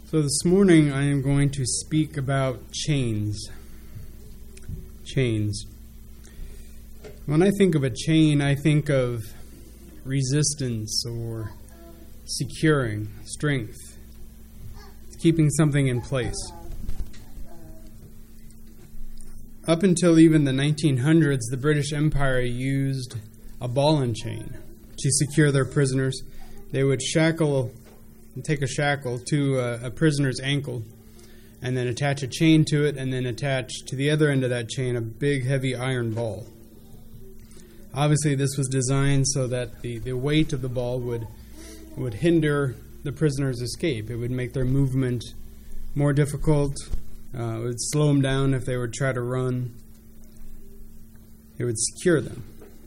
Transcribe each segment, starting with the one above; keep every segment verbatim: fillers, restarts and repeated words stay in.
So this morning I am going to speak about chains. Chains. When I think of a chain, I think of resistance or securing, strength, keeping something in place. Up until even the nineteen hundreds, the British Empire used a ball and chain to secure their prisoners. They would shackle take a shackle to a, a prisoner's ankle and then attach a chain to it and then attach to the other end of that chain a big heavy iron ball. Obviously this was designed so that the, the weight of the ball would would hinder the prisoner's escape. It would make their movement more difficult. Uh, it would slow them down if they would try to run. It would secure them.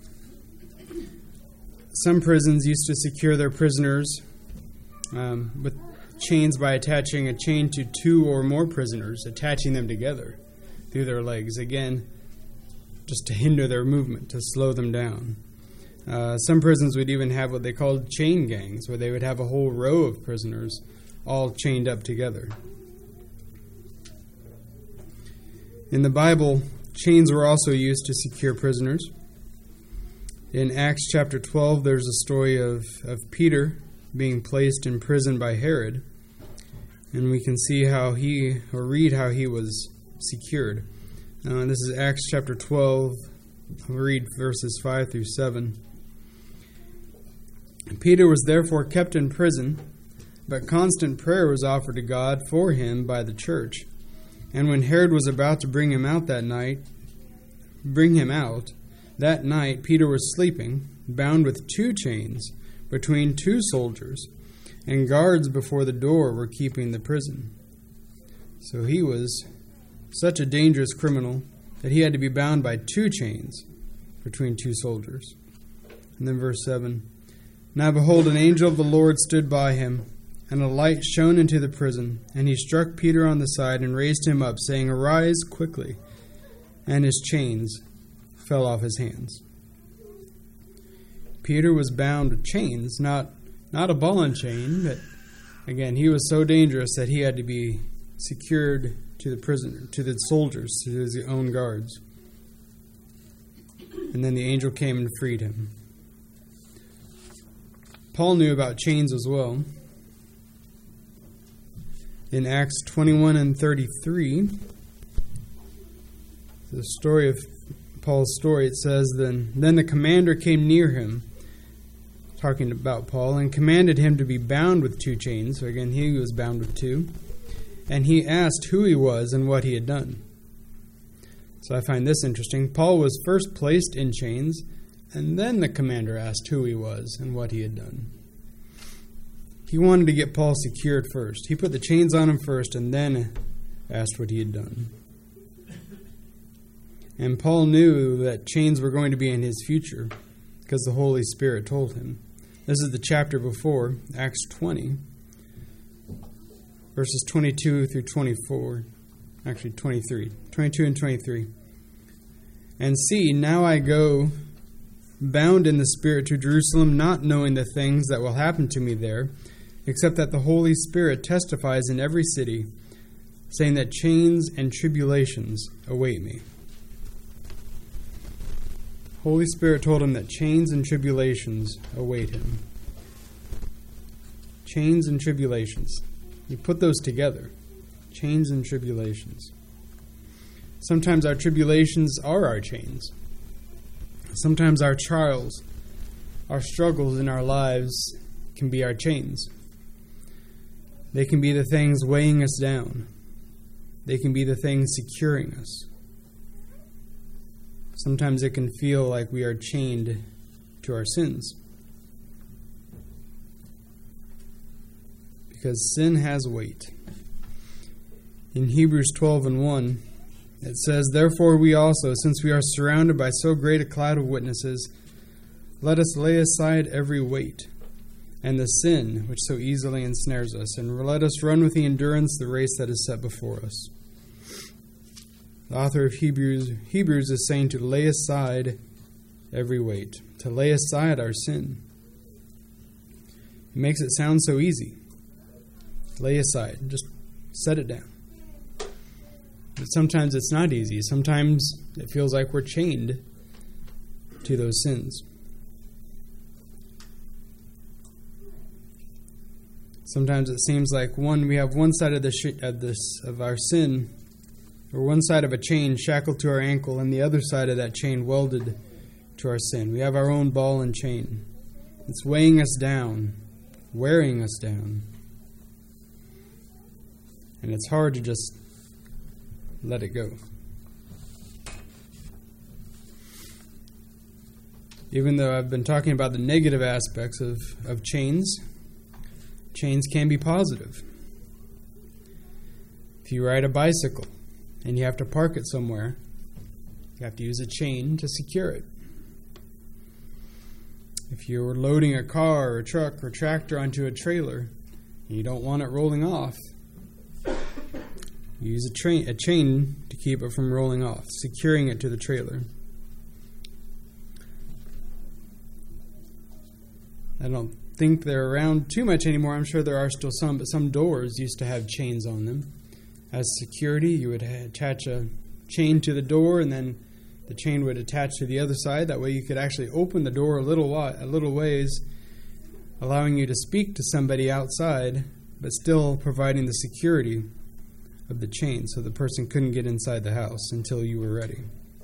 Some prisons used to secure their prisoners Um, with chains by attaching a chain to two or more prisoners, attaching them together through their legs, again, just to hinder their movement, to slow them down. Uh, some prisons would even have what they called chain gangs, where they would have a whole row of prisoners all chained up together. In the Bible, chains were also used to secure prisoners. In Acts chapter twelve, there's a story of, of Peter being placed in prison by Herod, and we can see how he, or read how he was secured. Uh, this is Acts chapter twelve. I'll read verses five through seven. Peter was therefore kept in prison, but constant prayer was offered to God for him by the church. And when Herod was about to bring him out that night, bring him out, that night Peter was sleeping, bound with two chains, between two soldiers, and guards before the door were keeping the prison. So he was such a dangerous criminal that he had to be bound by two chains between two soldiers. And then verse seven, Now behold, an angel of the Lord stood by him, and a light shone into the prison, and he struck Peter on the side and raised him up, saying, Arise quickly. And his chains fell off his hands. Peter was bound with chains, not not a ball and chain, but again, he was so dangerous that he had to be secured to the prisoner, to the soldiers, to his own guards. And then the angel came and freed him. Paul knew about chains as well. In Acts twenty-one and thirty-three, the story of Paul's story, it says, Then, then the commander came near him, talking about Paul, and commanded him to be bound with two chains. So again, he was bound with two. And he asked who he was and what he had done. So I find this interesting. Paul was first placed in chains, and then the commander asked who he was and what he had done. He wanted to get Paul secured first. He put the chains on him first and then asked what he had done. And Paul knew that chains were going to be in his future because the Holy Spirit told him. This is the chapter before, Acts twenty, verses twenty-two through twenty-four. Actually, twenty-three. twenty-two and twenty-three. And see, now I go bound in the Spirit to Jerusalem, not knowing the things that will happen to me there, except that the Holy Spirit testifies in every city, saying that chains and tribulations await me. Holy Spirit told him that chains and tribulations await him. Chains and tribulations. You put those together. Chains and tribulations. Sometimes our tribulations are our chains. Sometimes our trials, our struggles in our lives can be our chains. They can be the things weighing us down. They can be the things securing us. Sometimes it can feel like we are chained to our sins. Because sin has weight. In Hebrews twelve and one, it says, Therefore we also, since we are surrounded by so great a cloud of witnesses, let us lay aside every weight and the sin which so easily ensnares us, and let us run with the endurance the race that is set before us. The author of Hebrews, Hebrews is saying to lay aside every weight, to lay aside our sin. It makes it sound so easy. lay aside. Just set it down. But sometimes it's not easy. Sometimes it feels like we're chained to those sins. Sometimes it seems like one we have one side of the sh- of this of our sin, or one side of a chain shackled to our ankle, and the other side of that chain welded to our sin. We have our own ball and chain. It's weighing us down, wearing us down, and it's hard to just let it go. Even though I've been talking about the negative aspects of, of chains, chains can be positive. If you ride a bicycle and you have to park it somewhere, you have to use a chain to secure it. If you're loading a car or a truck or tractor onto a trailer and you don't want it rolling off, you use a, train, a chain to keep it from rolling off, securing it to the trailer. I don't think they're around too much anymore. I'm sure there are still some, but some doors used to have chains on them. As security, you would attach a chain to the door, and then the chain would attach to the other side. That way you could actually open the door a little a little ways, allowing you to speak to somebody outside, but still providing the security of the chain so the person couldn't get inside the house until you were ready.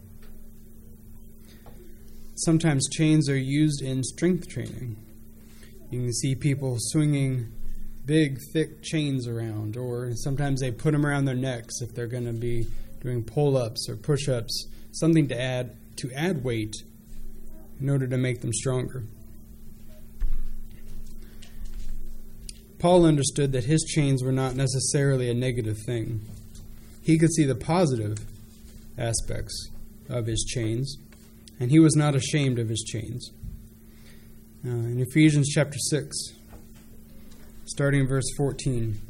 Sometimes chains are used in strength training. You can see people swinging big, thick chains around, or sometimes they put them around their necks if they're going to be doing pull-ups or push-ups, something to add to add weight in order to make them stronger. Paul understood that his chains were not necessarily a negative thing. He could see the positive aspects of his chains, and he was not ashamed of his chains. Uh, in Ephesians chapter six, starting in verse fourteen,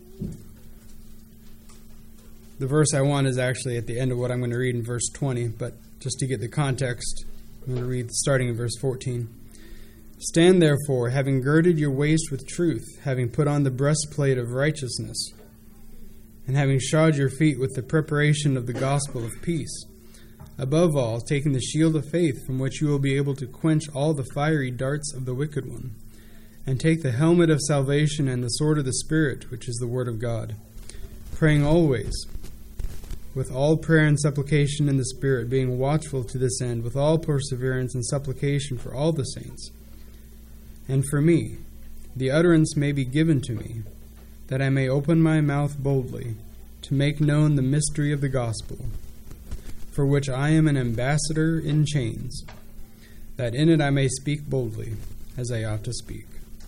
the verse I want is actually at the end of what I'm going to read in verse twenty, but just to get the context, I'm going to read starting in verse fourteen. Stand therefore, having girded your waist with truth, having put on the breastplate of righteousness, and having shod your feet with the preparation of the gospel of peace. Above all, taking the shield of faith, from which you will be able to quench all the fiery darts of the wicked one, and take the helmet of salvation and the sword of the Spirit, which is the word of God, praying always, with all prayer and supplication in the Spirit, being watchful to this end, with all perseverance and supplication for all the saints. And for me, the utterance may be given to me, that I may open my mouth boldly, to make known the mystery of the gospel, for which I am an ambassador in chains, that in it I may speak boldly, as I ought to speak.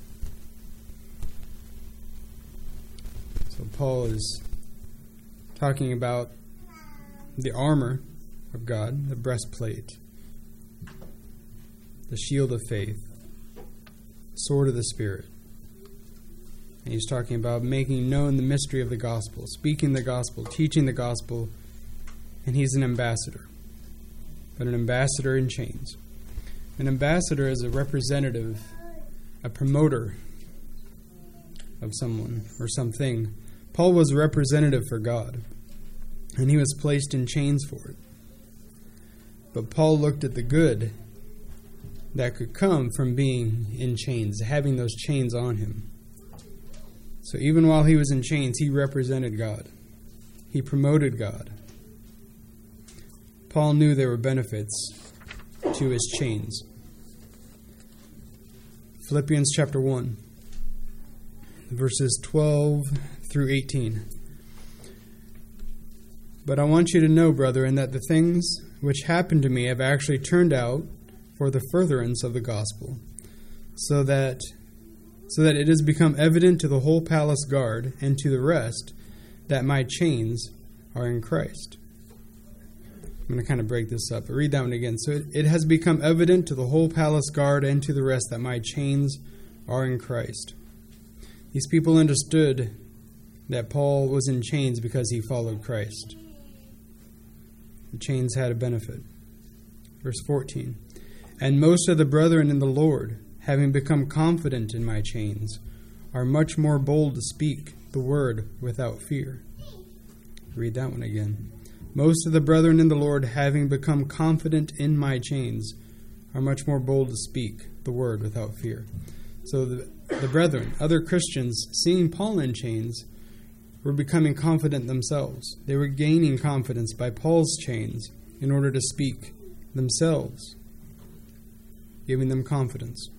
So Paul is talking about the armor of God, the breastplate, the shield of faith, sword of the Spirit. And he's talking about making known the mystery of the gospel, speaking the gospel, teaching the gospel, and he's an ambassador. But an ambassador in chains. An ambassador is a representative, a promoter of someone or something. Paul was a representative for God, and he was placed in chains for it. But Paul looked at the good that could come from being in chains, having those chains on him. So even while he was in chains, he represented God. He promoted God. Paul knew there were benefits to his chains. Philippians chapter one, verses twelve through eighteen. But I want you to know, brethren, that the things which happened to me have actually turned out for the furtherance of the gospel, so that so that it has become evident to the whole palace guard and to the rest that my chains are in Christ. I'm going to kind of break this up, but read that one again. So it, it has become evident to the whole palace guard and to the rest that my chains are in Christ. These people understood that Paul was in chains because he followed Christ. The chains had a benefit. Verse fourteen. And most of the brethren in the Lord, having become confident in my chains, are much more bold to speak the word without fear. Read that one again. Most of the brethren in the Lord, having become confident in my chains, are much more bold to speak the word without fear. So the, the brethren, other Christians, seeing Paul in chains, were becoming confident themselves. They were gaining confidence by Paul's chains in order to speak themselves, giving them confidence.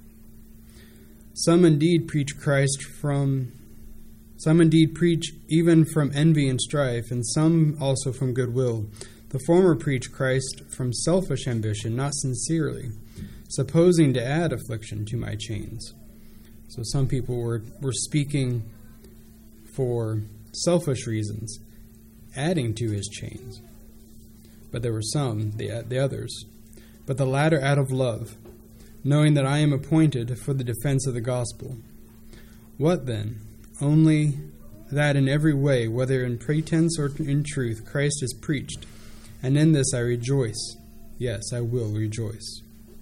Some indeed preach Christ from, some indeed preach even from envy and strife, and some also from goodwill. The former preach Christ from selfish ambition, not sincerely, supposing to add affliction to my chains. So some people were, were speaking for selfish reasons, adding to his chains. But there were some, the, the others, but the latter out of love, knowing that I am appointed for the defense of the gospel. What then? Only that in every way, whether in pretense or in truth, Christ is preached, and in this I rejoice. Yes, I will rejoice.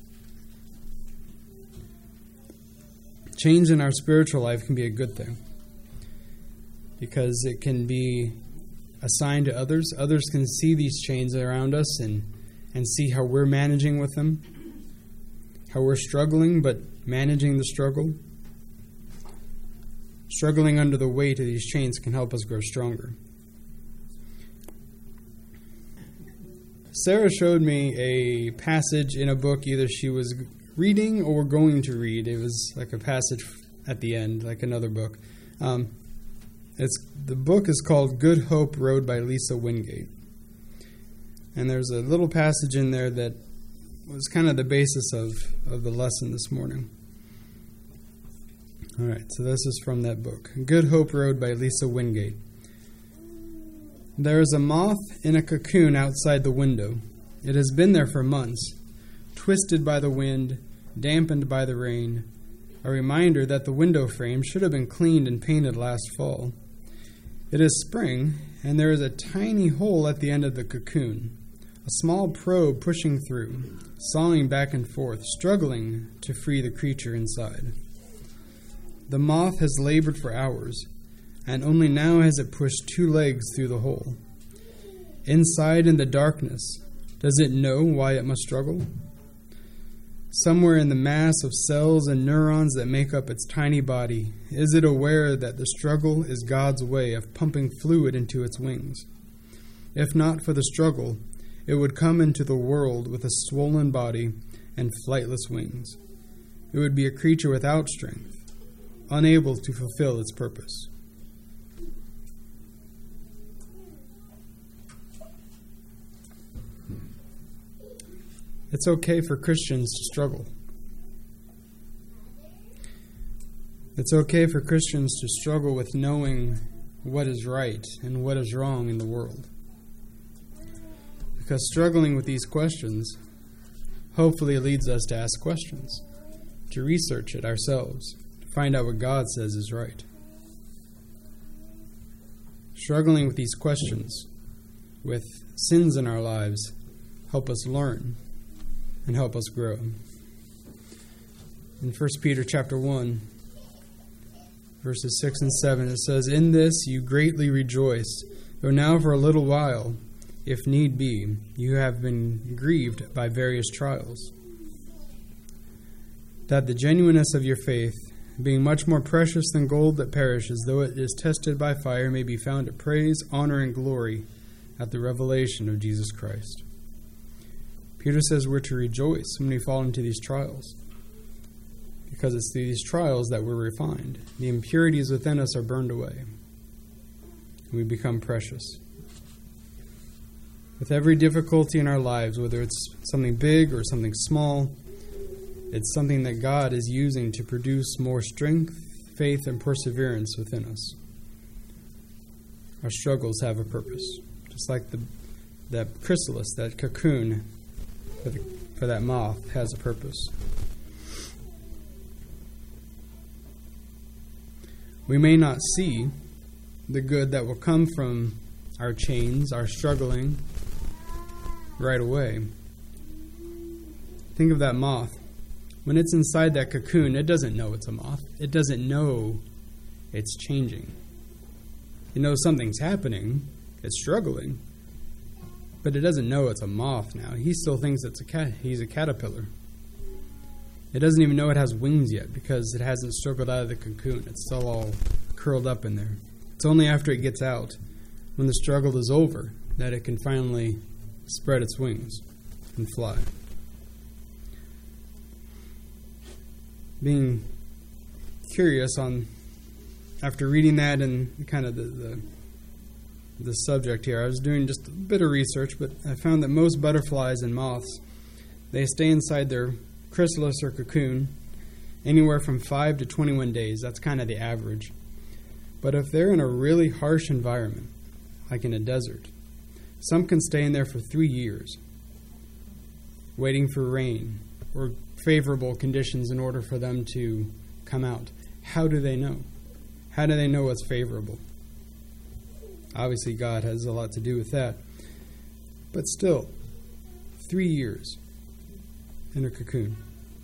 Change in our spiritual life can be a good thing, because it can be a sign to others. Others can see these chains around us and, and see how we're managing with them, how we're struggling, but managing the struggle. Struggling under the weight of these chains can help us grow stronger. Sarah showed me a passage in a book either she was reading or going to read. It was like a passage at the end, like another book. Um, it's the book is called Good Hope Road by Lisa Wingate. And there's a little passage in there that was kind of the basis of, of the lesson this morning. All right, so this is from that book, Good Hope Road by Lisa Wingate. There is a moth in a cocoon outside the window. It has been there for months, twisted by the wind, dampened by the rain, a reminder that the window frame should have been cleaned and painted last fall. It is spring, and there is a tiny hole at the end of the cocoon, a small probe pushing through, sawing back and forth, struggling to free the creature inside. The moth has labored for hours, and only now has it pushed two legs through the hole. Inside in the darkness, does it know why it must struggle? Somewhere in the mass of cells and neurons that make up its tiny body, is it aware that the struggle is God's way of pumping fluid into its wings? If not for the struggle, it would come into the world with a swollen body and flightless wings. It would be a creature without strength, unable to fulfill its purpose. It's okay for Christians to struggle. It's okay for Christians to struggle with knowing what is right and what is wrong in the world. Because struggling with these questions hopefully leads us to ask questions, to research it ourselves, to find out what God says is right. Struggling with these questions, with sins in our lives, help us learn and help us grow. In First Peter chapter one, verses six and seven, it says, "In this you greatly rejoice, though now for a little while, if need be, you have been grieved by various trials, that the genuineness of your faith, being much more precious than gold that perishes, though it is tested by fire, may be found to praise, honor, and glory at the revelation of Jesus Christ." Peter says we're to rejoice when we fall into these trials, because it's through these trials that we're refined. The impurities within us are burned away, and we become precious. With every difficulty in our lives, whether it's something big or something small, it's something that God is using to produce more strength, faith, and perseverance within us. Our struggles have a purpose, just like the that chrysalis, that cocoon for, the, for that moth has a purpose. We may not see the good that will come from our chains, our struggling, right away. Think of that moth. When it's inside that cocoon, it doesn't know it's a moth. It doesn't know it's changing. It knows something's happening. It's struggling. But it doesn't know it's a moth now. He still thinks it's a cat. He's a caterpillar. It doesn't even know it has wings yet because it hasn't struggled out of the cocoon. It's still all curled up in there. It's only after it gets out, when the struggle is over, that it can finally spread its wings and fly. Being curious on, after reading that and kind of the, the the subject here, I was doing just a bit of research, but I found that most butterflies and moths, they stay inside their chrysalis or cocoon anywhere from five to twenty-one days. That's kind of the average. But if they're in a really harsh environment, like in a desert, some can stay in there for three years, waiting for rain or favorable conditions in order for them to come out. How do they know? How do they know what's favorable? Obviously, God has a lot to do with that. But still, three years in a cocoon.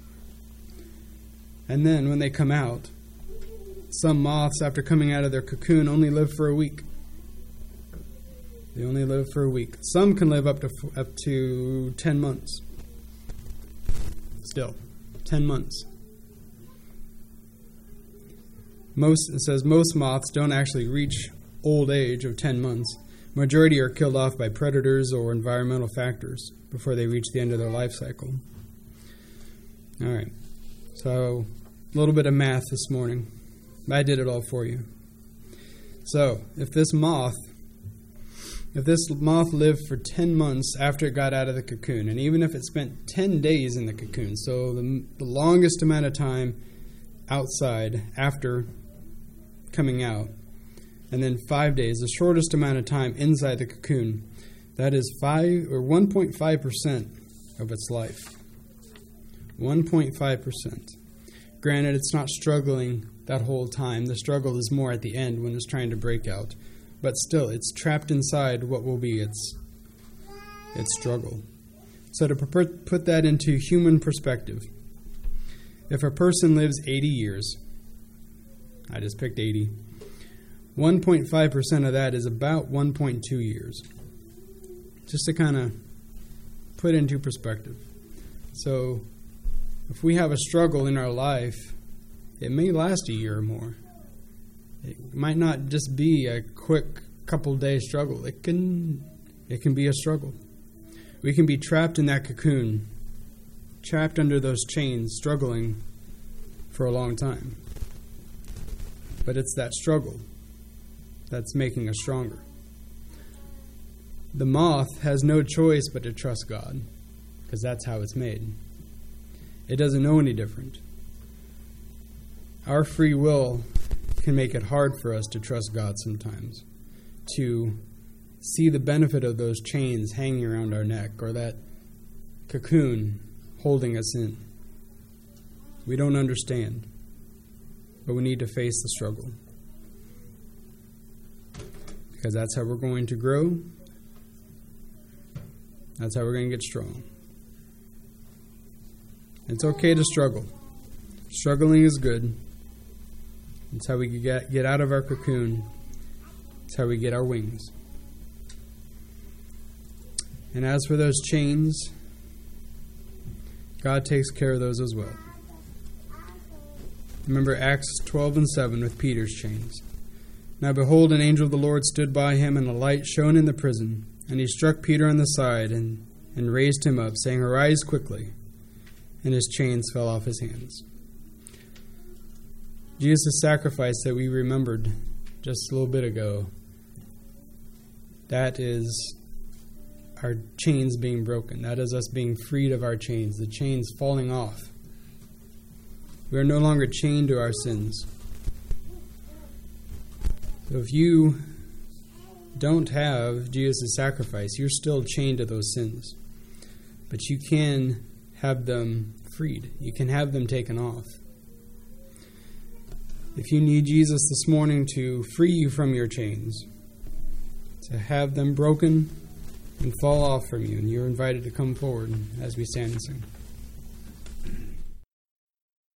And then when they come out, some moths, after coming out of their cocoon, only live for a week. They only live for a week. Some can live up to up to ten months. Still, ten months. Most, it says most moths don't actually reach old age of ten months. Majority are killed off by predators or environmental factors before they reach the end of their life cycle. All right. So, a little bit of math this morning. I did it all for you. So, if this moth, if this moth lived for ten months after it got out of the cocoon, and even if it spent ten days in the cocoon, so the, the longest amount of time outside after coming out, and then five days, the shortest amount of time inside the cocoon, that is five or one point five percent of its life. one point five percent. Granted, it's not struggling that whole time. The struggle is more at the end when it's trying to break out. But still, it's trapped inside what will be its its struggle. So to put that into human perspective, if a person lives eighty years, I just picked eighty, one point five percent of that is about one point two years. Just to kind of put into perspective. So if we have a struggle in our life, it may last a year or more. It might not just be a quick couple day struggle. It can it can be a struggle. We can be trapped in that cocoon, trapped under those chains, struggling for a long time. But it's that struggle that's making us stronger. The moth has no choice but to trust God, because that's how it's made. It doesn't know any different. Our free will can make it hard for us to trust God sometimes, to see the benefit of those chains hanging around our neck or that cocoon holding us in. We don't understand, but we need to face the struggle, because that's how we're going to grow. That's how we're going to get strong. It's okay to struggle. Struggling is good. It's how we get get out of our cocoon. It's how we get our wings. And as for those chains, God takes care of those as well. Remember Acts twelve and seven with Peter's chains. Now behold, an angel of the Lord stood by him, and a light shone in the prison. And he struck Peter on the side and, and raised him up, saying, Arise quickly. And his chains fell off his hands. Jesus' sacrifice that we remembered just a little bit ago, that is our chains being broken. That is us being freed of our chains, the chains falling off. We are no longer chained to our sins. So if you don't have Jesus' sacrifice, you're still chained to those sins. But you can have them freed. You can have them taken off. If you need Jesus this morning to free you from your chains, to have them broken and fall off from you, and you're invited to come forward as we stand and sing.